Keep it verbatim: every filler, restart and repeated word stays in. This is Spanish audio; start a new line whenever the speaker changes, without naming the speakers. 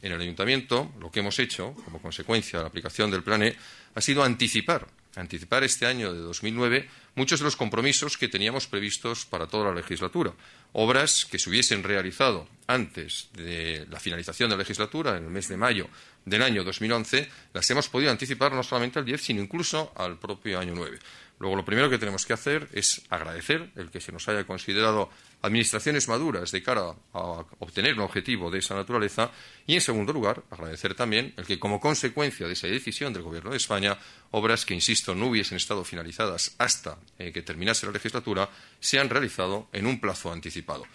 En el Ayuntamiento, lo que hemos hecho, como consecuencia de la aplicación del Plan E, ha sido anticipar, anticipar este año de dos mil nueve muchos de los compromisos que teníamos previstos para toda la legislatura. Obras que se hubiesen realizado antes de la finalización de la legislatura, en el mes de mayo del año dos mil once, las hemos podido anticipar no solamente al diez, sino incluso al propio año nueve. Luego, lo primero que tenemos que hacer es agradecer el que se nos haya considerado administraciones maduras de cara a obtener un objetivo de esa naturaleza y, en segundo lugar, agradecer también el que, como consecuencia de esa decisión del Gobierno de España, obras que, insisto, no hubiesen estado finalizadas hasta eh, que terminase la legislatura, se han realizado en un plazo anticipado.